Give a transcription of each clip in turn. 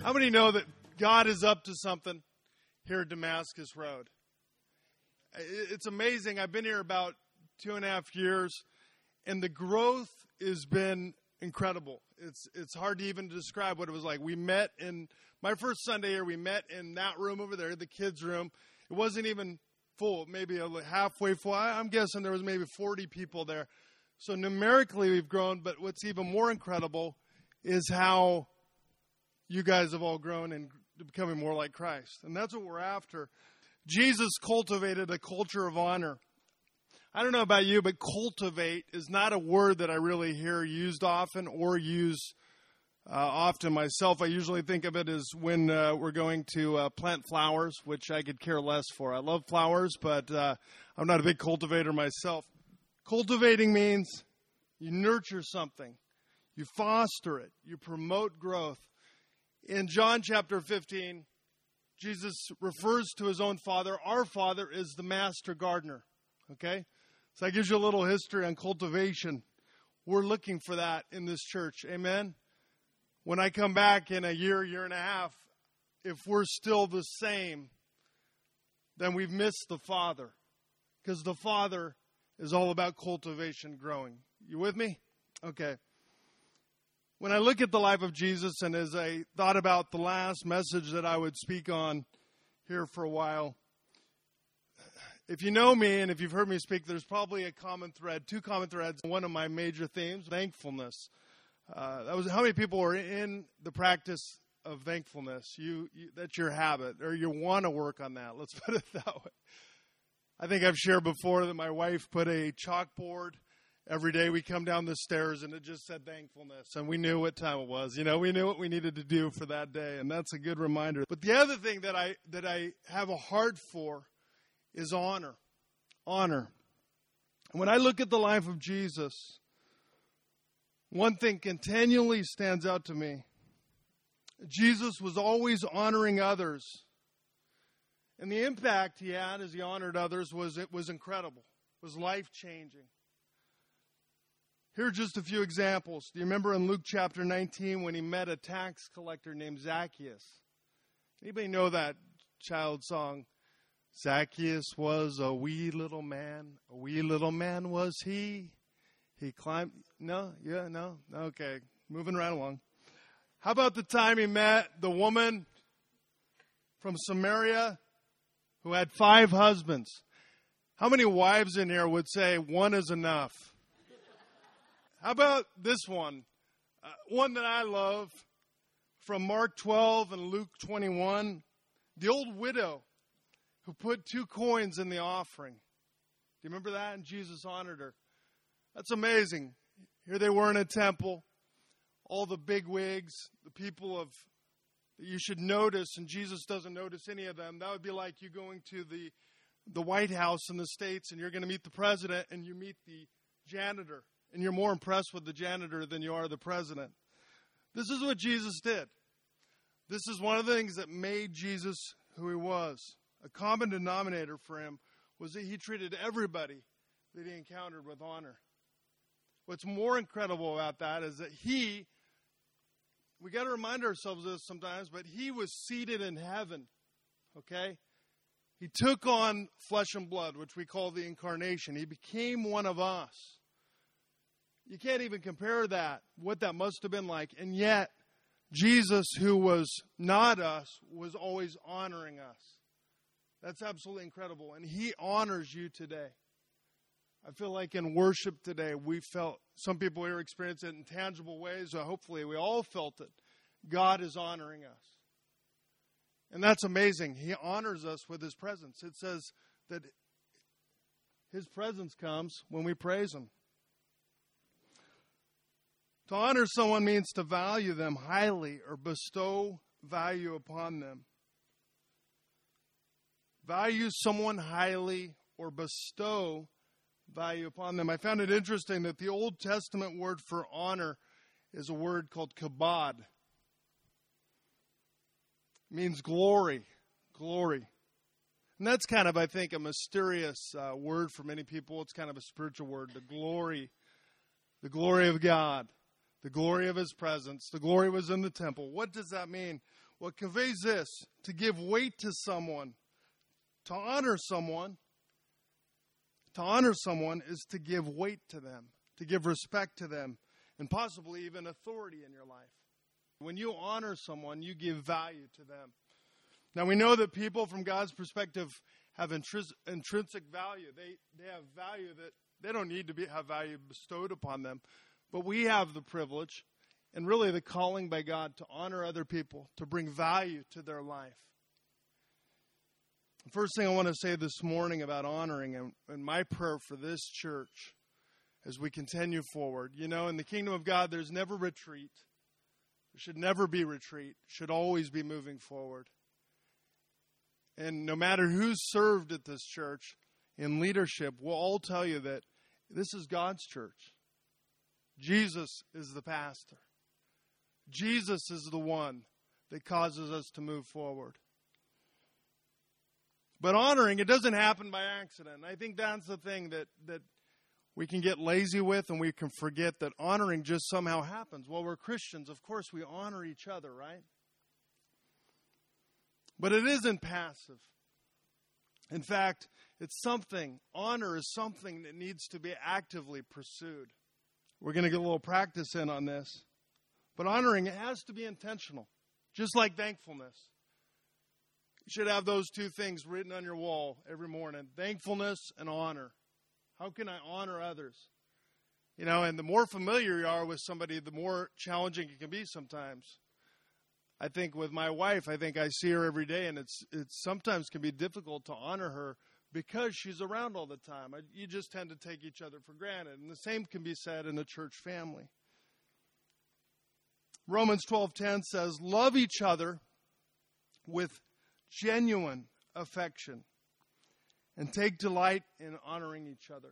How many know that God is up to something here at Damascus Road? It's amazing. I've been here about 2.5 years, and the growth has been incredible. It's hard to even describe what it was like. We met in my first Sunday here. We met in that room over there, the kids' room. It wasn't even full, maybe halfway full. I'm guessing there was maybe 40 people there. So numerically we've grown, but what's even more incredible is how you guys have all grown and becoming more like Christ. And that's what we're after. Jesus cultivated a culture of honor. I don't know about you, but cultivate is not a word that I really hear used often or use often myself. I usually think of it as when we're going to plant flowers, which I could care less for. I love flowers, but I'm not a big cultivator myself. Cultivating means you nurture something, you foster it, you promote growth. In John chapter 15, Jesus refers to his own Father. Our Father is the master gardener. Okay? So that gives you a little history on cultivation. We're looking for that in this church. Amen? When I come back in a year and a half, if we're still the same, then we've missed the Father. Because the Father is all about cultivation, growing. You with me? Okay. When I look at the life of Jesus, and as I thought about the last message that I would speak on here for a while, if you know me and if you've heard me speak, there's probably a common thread, two common threads. One of my major themes, thankfulness. How many people are in the practice of thankfulness? That's your habit, or you want to work on that. Let's put it that way. I think I've shared before that my wife put a chalkboard every day. We come down the stairs and it just said thankfulness, and we knew what time it was. You know, we knew what we needed to do for that day, and that's a good reminder. But the other thing that I have a heart for is honor. Honor. And when I look at the life of Jesus, one thing continually stands out to me. Jesus was always honoring others. And the impact he had as he honored others was incredible. It was life-changing. Here are just a few examples. Do you remember in Luke chapter 19 when he met a tax collector named Zacchaeus? Anybody know that child song? Zacchaeus was a wee little man was he. He climbed, no? Okay, moving right along. How about the time he met the woman from Samaria who had 5 husbands? How many wives in here would say one is enough? How about this one? One that I love from Mark 12 and Luke 21. The old widow who put 2 coins in the offering. Do you remember that? And Jesus honored her. That's amazing. Here they were in a temple. All the bigwigs, the people that you should notice, and Jesus doesn't notice any of them. That would be like you going to the White House in the States, and you're going to meet the president, and you meet the janitor. And you're more impressed with the janitor than you are the president. This is what Jesus did. This is one of the things that made Jesus who he was. A common denominator for him was that he treated everybody that he encountered with honor. What's more incredible about that is that we got to remind ourselves of this sometimes, but he was seated in heaven, okay? He took on flesh and blood, which we call the incarnation. He became one of us. You can't even compare that, what that must have been like. And yet, Jesus, who was not us, was always honoring us. That's absolutely incredible. And he honors you today. I feel like in worship today, we felt, some people here experience it in tangible ways. Hopefully, we all felt it. God is honoring us. And that's amazing. He honors us with his presence. It says that his presence comes when we praise him. To honor someone means to value them highly or bestow value upon them. Value someone highly or bestow value upon them. I found it interesting that the Old Testament word for honor is a word called kabod. It means glory. Glory. And that's kind of, I think, a mysterious word for many people. It's kind of a spiritual word, the glory of God. The glory of his presence. The glory was in the temple. What does that mean? Well, it conveys this: to give weight to someone, to honor someone. To honor someone is to give weight to them, to give respect to them, and possibly even authority in your life. When you honor someone, you give value to them. Now, we know that people, from God's perspective, have intrinsic value. They have value that they don't need to have value bestowed upon them. But we have the privilege and really the calling by God to honor other people, to bring value to their life. The first thing I want to say this morning about honoring, and my prayer for this church as we continue forward. You know, in the kingdom of God, there's never retreat. There should never be retreat. Should always be moving forward. And no matter who's served at this church in leadership, we'll all tell you that this is God's church. Jesus is the pastor. Jesus is the one that causes us to move forward. But honoring, it doesn't happen by accident. I think that's the thing that we can get lazy with, and we can forget that honoring just somehow happens. Well, we're Christians. Of course, we honor each other, right? But it isn't passive. In fact, honor is something that needs to be actively pursued. We're going to get a little practice in on this. But honoring, it has to be intentional, just like thankfulness. You should have those two things written on your wall every morning, thankfulness and honor. How can I honor others? You know, and the more familiar you are with somebody, the more challenging it can be sometimes. I think with my wife, I think I see her every day, and it's sometimes can be difficult to honor her because she's around all the time. You just tend to take each other for granted. And the same can be said in a church family. Romans 12:10 says, love each other with genuine affection and take delight in honoring each other.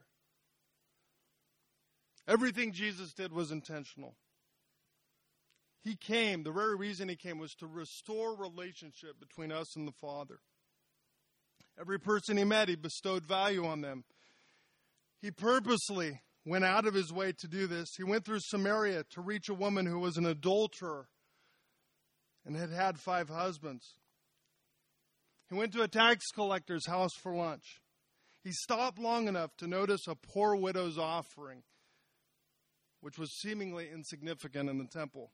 Everything Jesus did was intentional. He came, the very reason he came was to restore relationship between us and the Father. Every person he met, he bestowed value on them. He purposely went out of his way to do this. He went through Samaria to reach a woman who was an adulterer and had had 5 husbands. He went to a tax collector's house for lunch. He stopped long enough to notice a poor widow's offering, which was seemingly insignificant in the temple.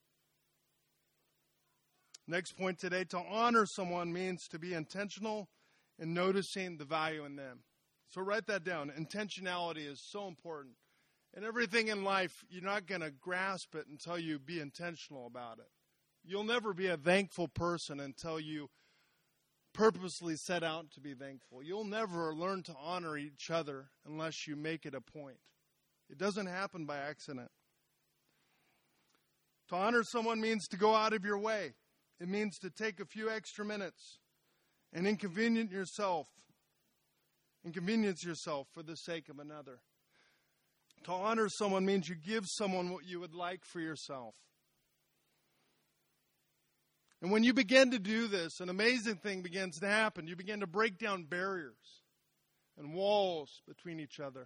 Next point today, to honor someone means to be intentional in noticing the value in them. So write that down. Intentionality is so important. And everything in life, you're not going to grasp it until you be intentional about it. You'll never be a thankful person until you purposely set out to be thankful. You'll never learn to honor each other unless you make it a point. It doesn't happen by accident. To honor someone means to go out of your way. It means to take a few extra minutes and inconvenience yourself for the sake of another. To honor someone means you give someone what you would like for yourself. And when you begin to do this, an amazing thing begins to happen. You begin to break down barriers and walls between each other.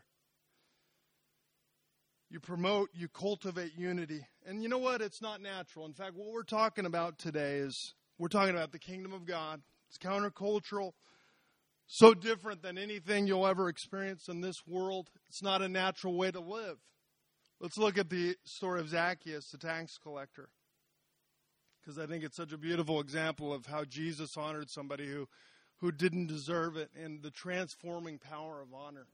You cultivate unity. And you know what? It's not natural. In fact, what we're talking about today is we're talking about the kingdom of God. It's countercultural, so different than anything you'll ever experience in this world. It's not a natural way to live. Let's look at the story of Zacchaeus, the tax collector, because I think it's such a beautiful example of how Jesus honored somebody who didn't deserve it and the transforming power of honor.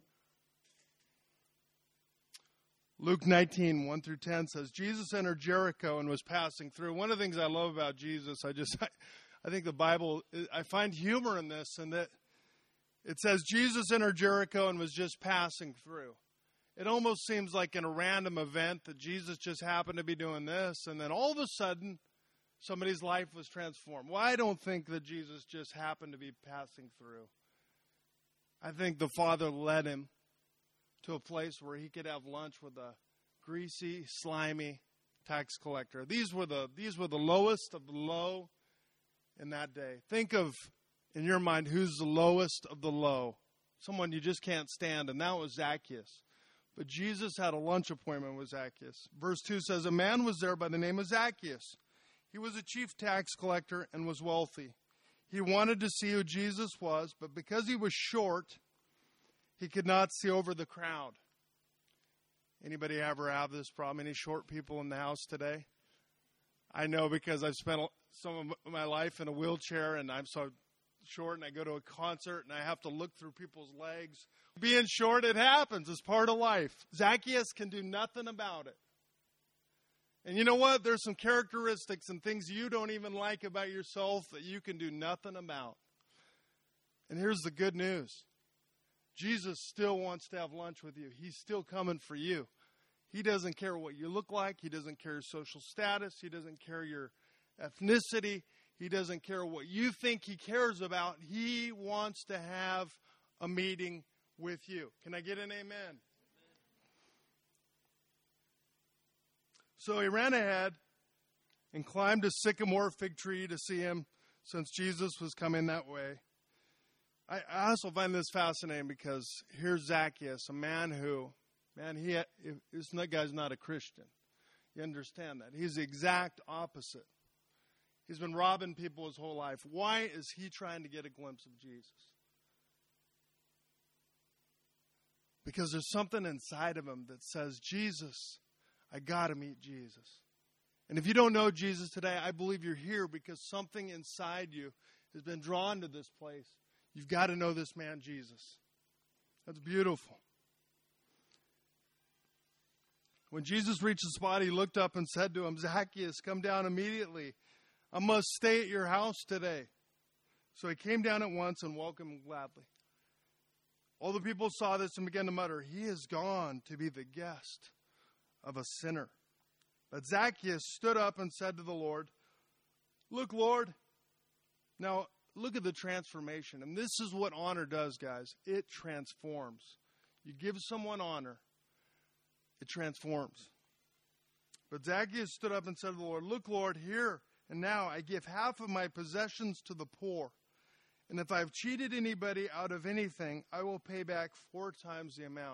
Luke 19, 1 through 10 says, Jesus entered Jericho and was passing through. One of the things I love about Jesus, I think the Bible, I find humor in this, and that it says Jesus entered Jericho and was just passing through. It almost seems like in a random event that Jesus just happened to be doing this, and then all of a sudden, somebody's life was transformed. Well, I don't think that Jesus just happened to be passing through. I think the Father led him to a place where he could have lunch with a greasy, slimy tax collector. These were the lowest of the low in that day. Think of, in your mind, who's the lowest of the low. Someone you just can't stand, and that was Zacchaeus. But Jesus had a lunch appointment with Zacchaeus. Verse 2 says, a man was there by the name of Zacchaeus. He was a chief tax collector and was wealthy. He wanted to see who Jesus was, but because he was short, he could not see over the crowd. Anybody ever have this problem? Any short people in the house today? I know because I've spent some of my life in a wheelchair and I'm so short, and I go to a concert and I have to look through people's legs. Being short, it happens. It's part of life. Zacchaeus can do nothing about it. And you know what? There's some characteristics and things you don't even like about yourself that you can do nothing about. And here's the good news. Jesus still wants to have lunch with you. He's still coming for you. He doesn't care what you look like. He doesn't care your social status. He doesn't care your ethnicity. He doesn't care what you think he cares about. He wants to have a meeting with you. Can I get an amen? So he ran ahead and climbed a sycamore fig tree to see him, since Jesus was coming that way. I also find this fascinating because here's Zacchaeus, a man who, this guy's not a Christian. You understand that. He's the exact opposite. He's been robbing people his whole life. Why is he trying to get a glimpse of Jesus? Because there's something inside of him that says, Jesus, I got to meet Jesus. And if you don't know Jesus today, I believe you're here because something inside you has been drawn to this place. You've got to know this man, Jesus. That's beautiful. When Jesus reached the spot, he looked up and said to him, Zacchaeus, come down immediately. I must stay at your house today. So he came down at once and welcomed him gladly. All the people saw this and began to mutter, he has gone to be the guest of a sinner. But Zacchaeus stood up and said to the Lord, look, Lord. Now, look at the transformation. And this is what honor does, guys. It transforms. You give someone honor, it transforms. But Zacchaeus stood up and said to the Lord, look, Lord, here and now I give half of my possessions to the poor. And if I've cheated anybody out of anything, I will pay back 4 times the amount.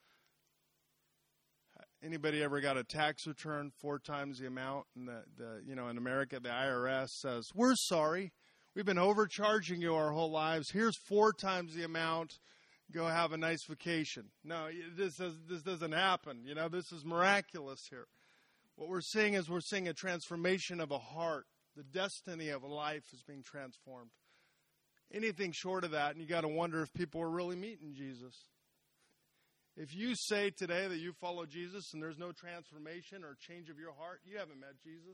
Anybody ever got a tax return 4 times the amount? And in America, the IRS says, we're sorry. We've been overcharging you our whole lives. Here's 4 times the amount. Go have a nice vacation. No, this doesn't happen. This is miraculous here. What we're seeing is a transformation of a heart. The destiny of a life is being transformed. Anything short of that, and you got to wonder if people are really meeting Jesus. If you say today that you follow Jesus and there's no transformation or change of your heart, you haven't met Jesus.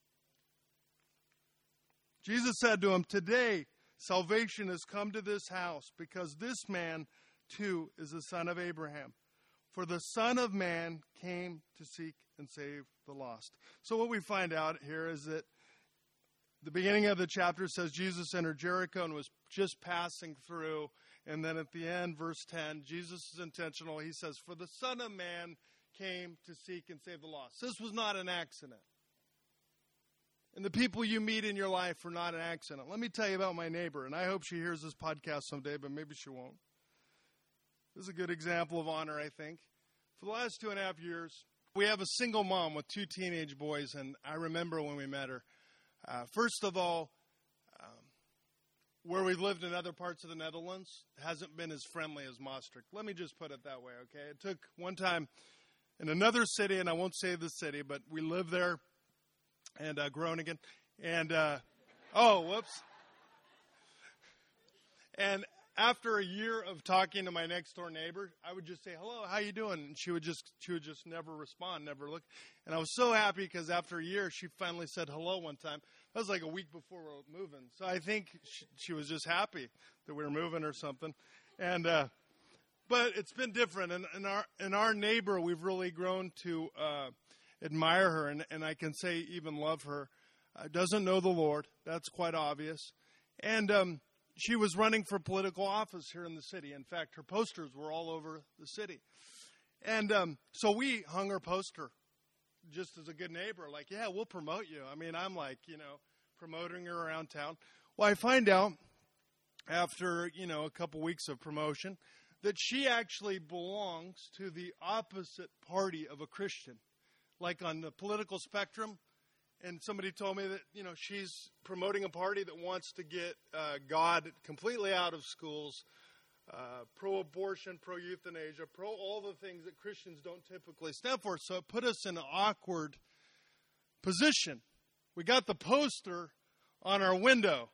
Jesus said to him, today salvation has come to this house because this man too is the son of Abraham. For the Son of Man came to seek and save the lost. So what we find out here is that the beginning of the chapter says Jesus entered Jericho and was just passing through. And then at the end, verse 10, Jesus is intentional. He says, for the Son of Man came to seek and save the lost. This was not an accident. And the people you meet in your life are not an accident. Let me tell you about my neighbor, and I hope she hears this podcast someday, but maybe she won't. This is a good example of honor, I think. For the last 2.5 years, we have a single mom with 2 teenage boys, and I remember when we met her. First of all, where we've lived in other parts of the Netherlands hasn't been as friendly as Maastricht. Let me just put it that way, okay? It took one time in another city, and I won't say the city, but we lived there, and Groningen, and, whoops. And after a year of talking to my next door neighbor, I would just say, hello, how you doing? And she would just never respond, never look. And I was so happy because after a year, she finally said hello one time. That was like a week before we were moving. So I think she was just happy that we were moving or something. And, but it's been different. And our neighbor, we've really grown to, admire her. And I can say even love her. Doesn't know the Lord. That's quite obvious. And, she was running for political office here in the city. In fact, her posters were all over the city. And so we hung her poster just as a good neighbor, like, yeah, we'll promote you. I mean, I'm like, promoting her around town. Well, I find out after, a couple weeks of promotion that she actually belongs to the opposite party of a Christian. Like on the political spectrum, And somebody told me that, she's promoting a party that wants to get God completely out of schools, pro-abortion, pro-euthanasia, all the things that Christians don't typically stand for. So it put us in an awkward position. We got the poster on our window.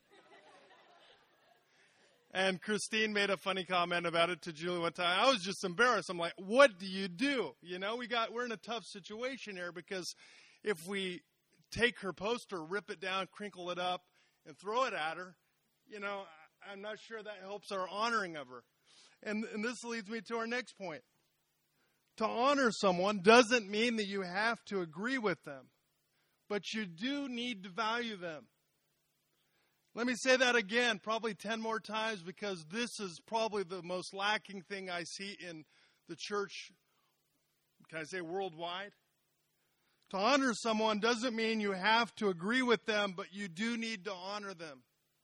And Christine made a funny comment about it to Julie one time. I was just embarrassed. I'm like, what do you do? We're in a tough situation here, because if we take her poster, rip it down, crinkle it up, and throw it at her, I'm not sure that helps our honoring of her. And this leads me to our next point. To honor someone doesn't mean that you have to agree with them, but you do need to value them. Let me say that again, probably 10 more times, because this is probably the most lacking thing I see in the church, can I say worldwide? To honor someone doesn't mean you have to agree with them, but you do need to honor them.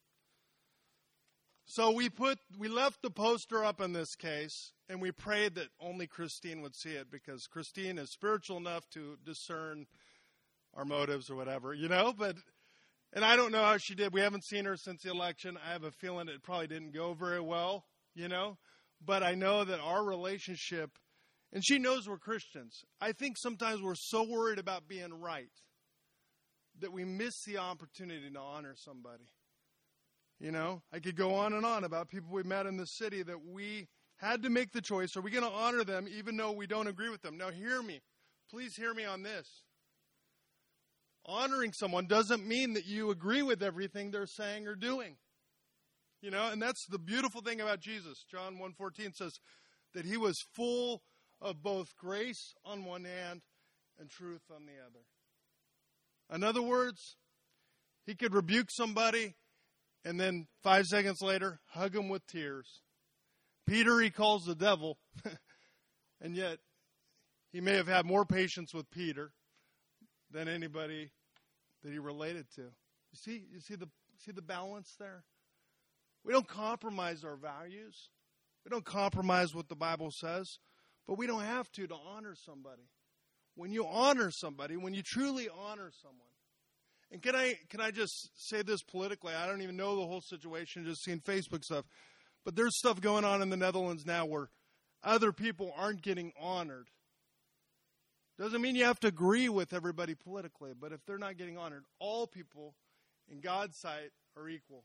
So we left the poster up in this case, and we prayed that only Christine would see it, because Christine is spiritual enough to discern our motives or whatever, and I don't know how she did. We haven't seen her since the election. I have a feeling it probably didn't go very well, but I know that our relationship, and she knows we're Christians. I think sometimes we're so worried about being right that we miss the opportunity to honor somebody. I could go on and on about people we met in the city that we had to make the choice. Are we going to honor them even though we don't agree with them? Now hear me. Please hear me on this. Honoring someone doesn't mean that you agree with everything they're saying or doing. And that's the beautiful thing about Jesus. John 1:14 says that he was full of both grace on one hand and truth on the other. In other words, he could rebuke somebody and then 5 seconds later hug them with tears. Peter he calls the devil, and yet he may have had more patience with Peter than anybody that he related to. You see the balance there? We don't compromise our values. We don't compromise what the Bible says, but we don't have to honor somebody. When you honor somebody, when you truly honor someone, and can I just say this politically? I don't even know the whole situation, just seeing Facebook stuff, but there's stuff going on in the Netherlands now where other people aren't getting honored. Doesn't mean you have to agree with everybody politically, but if they're not getting honored, all people in God's sight are equal.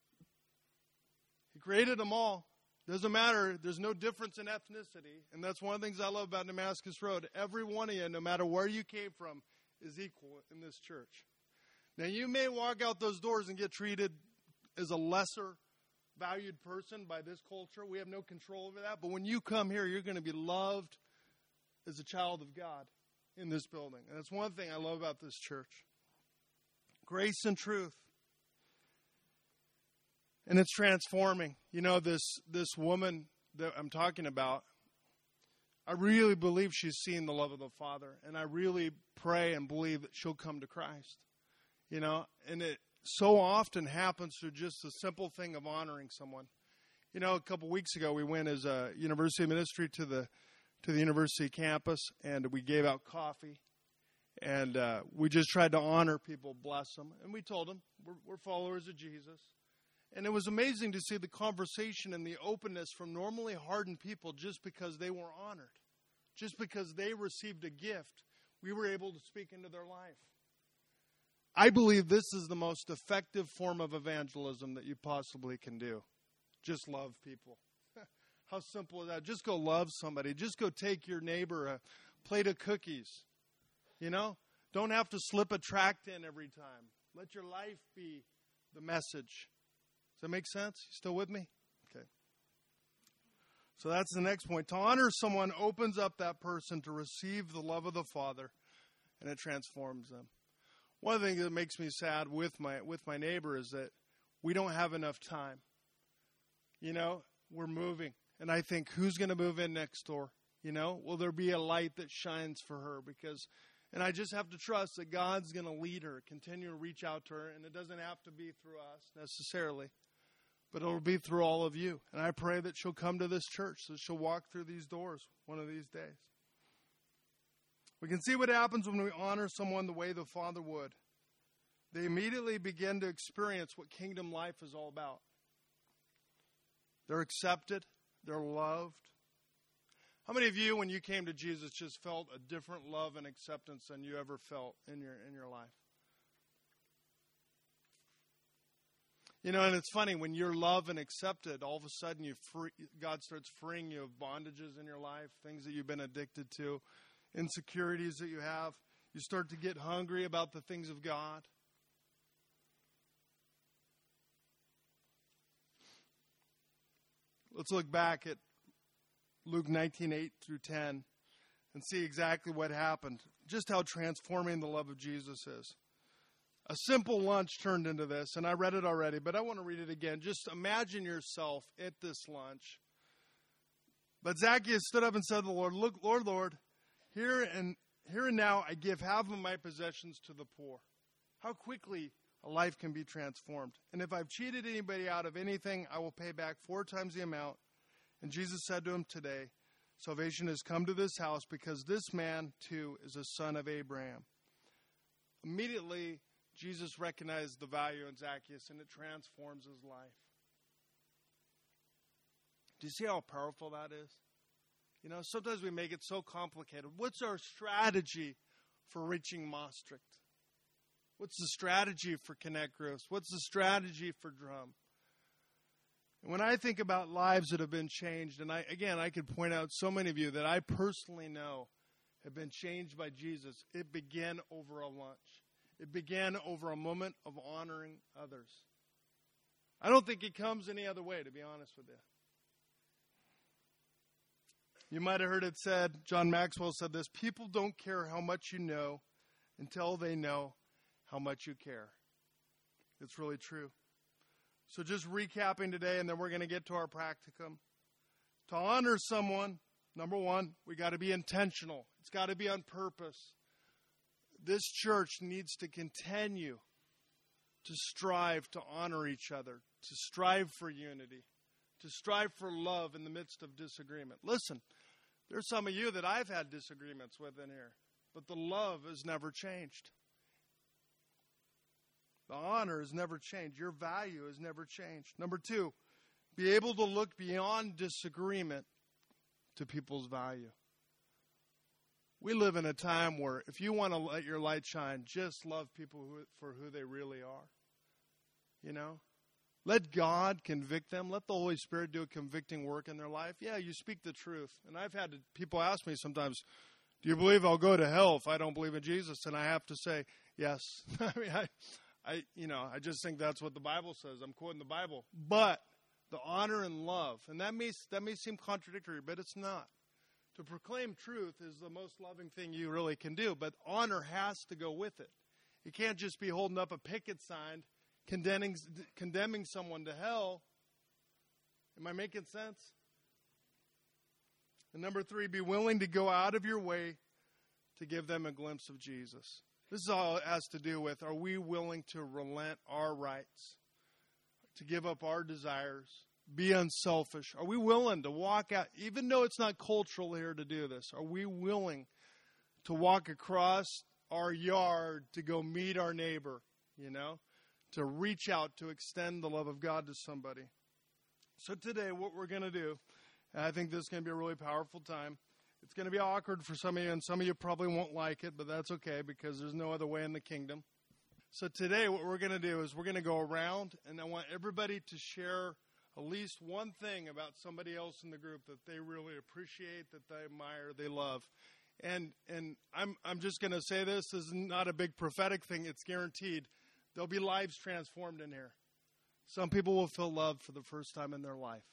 He created them all. Doesn't matter. There's no difference in ethnicity. And that's one of the things I love about Damascus Road. Every one of you, no matter where you came from, is equal in this church. Now, you may walk out those doors and get treated as a lesser valued person by this culture. We have no control over that. But when you come here, you're going to be loved as a child of God in this building. And that's one thing I love about this church. Grace and truth. And it's transforming. This woman that I'm talking about, I really believe she's seen the love of the Father. And I really pray and believe that she'll come to Christ. And it so often happens through just the simple thing of honoring someone. A couple weeks ago, we went as a university ministry to the university campus, and we gave out coffee. And we just tried to honor people, bless them. And we told them, we're followers of Jesus. And it was amazing to see the conversation and the openness from normally hardened people just because they were honored. Just because they received a gift, we were able to speak into their life. I believe this is the most effective form of evangelism that you possibly can do. Just love people. How simple is that? Just go love somebody. Just go take your neighbor a plate of cookies. Don't have to slip a tract in every time. Let your life be the message. Does that make sense? You still with me? Okay. So that's the next point. To honor someone opens up that person to receive the love of the Father, and it transforms them. One of the things that makes me sad with my neighbor is that we don't have enough time. We're moving. And I think, who's going to move in next door? Will there be a light that shines for her? And I just have to trust that God's going to lead her, continue to reach out to her. And it doesn't have to be through us necessarily, but it'll be through all of you. And I pray that she'll come to this church, that she'll walk through these doors one of these days. We can see what happens when we honor someone the way the Father would. They immediately begin to experience what kingdom life is all about. They're accepted. They're loved. How many of you, when you came to Jesus, just felt a different love and acceptance than you ever felt in your life? You know, and it's funny, when you're loved and accepted, all of a sudden God starts freeing you of bondages in your life, things that you've been addicted to, insecurities that you have. You start to get hungry about the things of God. Let's look back at Luke 19:8 through 10 and see exactly what happened, just how transforming the love of Jesus is. A simple lunch turned into this, and I read it already, but I want to read it again. Just imagine yourself at this lunch. But Zacchaeus stood up and said to the Lord, "Look, Lord, here and now I give half of my possessions to the poor." How quickly a life can be transformed. "And if I've cheated anybody out of anything, I will pay back 4 times the amount." And Jesus said to him, "Today, salvation has come to this house because this man, too, is a son of Abraham." Immediately, Jesus recognized the value in Zacchaeus, and it transforms his life. Do you see how powerful that is? You know, sometimes we make it so complicated. What's our strategy for reaching Maastricht? What's the strategy for Connect Groups? What's the strategy for Drum? And when I think about lives that have been changed, and I could point out so many of you that I personally know have been changed by Jesus, it began over a lunch. It began over a moment of honoring others. I don't think it comes any other way, to be honest with you. You might have heard it said, John Maxwell said this, "People don't care how much you know until they know how much you care." It's really true. So just recapping today, and then we're going to get to our practicum. To honor someone, number one, we got to be intentional. It's got to be on purpose. This church needs to continue to strive to honor each other, to strive for unity, to strive for love in the midst of disagreement. Listen, there's some of you that I've had disagreements with in here, but the love has never changed. The honor has never changed. Your value has never changed. Number two, be able to look beyond disagreement to people's value. We live in a time where if you want to let your light shine, just love people for who they really are. You know? Let God convict them. Let the Holy Spirit do a convicting work in their life. Yeah, you speak the truth. And I've had people ask me sometimes, "Do you believe I'll go to hell if I don't believe in Jesus?" And I have to say, yes. I mean, I just think that's what the Bible says. I'm quoting the Bible. But the honor and love, and that may seem contradictory, but it's not. To proclaim truth is the most loving thing you really can do, but honor has to go with it. You can't just be holding up a picket sign condemning someone to hell. Am I making sense? And number three, be willing to go out of your way to give them a glimpse of Jesus. This is all it has to do with, are we willing to relent our rights, to give up our desires, be unselfish? Are we willing to walk out, even though it's not cultural here to do this, are we willing to walk across our yard to go meet our neighbor, to reach out, to extend the love of God to somebody? So today, what we're going to do, and I think this is going to be a really powerful time. It's going to be awkward for some of you, and some of you probably won't like it, but that's okay because there's no other way in the kingdom. So today, what we're going to do is we're going to go around, and I want everybody to share at least one thing about somebody else in the group that they really appreciate, that they admire, they love. And I'm just going to say this is not a big prophetic thing. It's guaranteed. There'll be lives transformed in here. Some people will feel love for the first time in their life.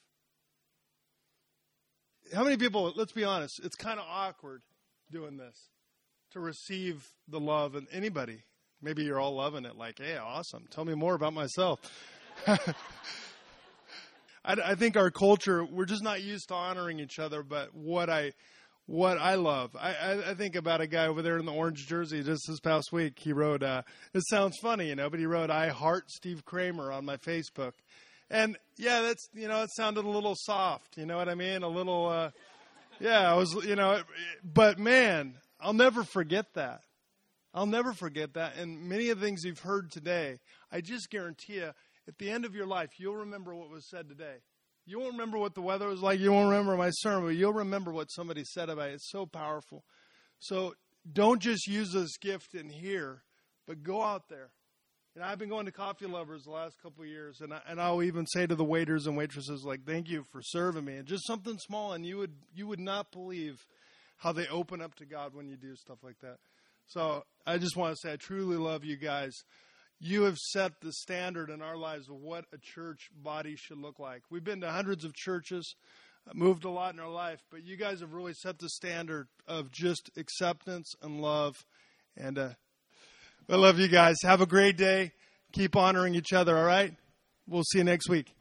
How many people, let's be honest, it's kind of awkward doing this, to receive the love of anybody. Maybe you're all loving it like, hey, awesome. Tell me more about myself. I think our culture, we're just not used to honoring each other, but what I love, I think about a guy over there in the orange jersey just this past week. He wrote, it sounds funny, but he wrote, "I heart Steve Kramer" on my Facebook. And yeah, that's, it sounded a little soft, you know what I mean? A little, I was, but man, I'll never forget that. I'll never forget that. And many of the things you've heard today, I just guarantee you, at the end of your life, you'll remember what was said today. You won't remember what the weather was like. You won't remember my sermon, but you'll remember what somebody said about it. It's so powerful. So don't just use this gift in here, but go out there. And I've been going to Coffee Lovers the last couple of years, and I'll even say to the waiters and waitresses, like, thank you for serving me. And just something small, and you would not believe how they open up to God when you do stuff like that. So I just want to say I truly love you guys. You have set the standard in our lives of what a church body should look like. We've been to hundreds of churches, moved a lot in our life, but you guys have really set the standard of just acceptance and love. And I love you guys. Have a great day. Keep honoring each other, all right? We'll see you next week.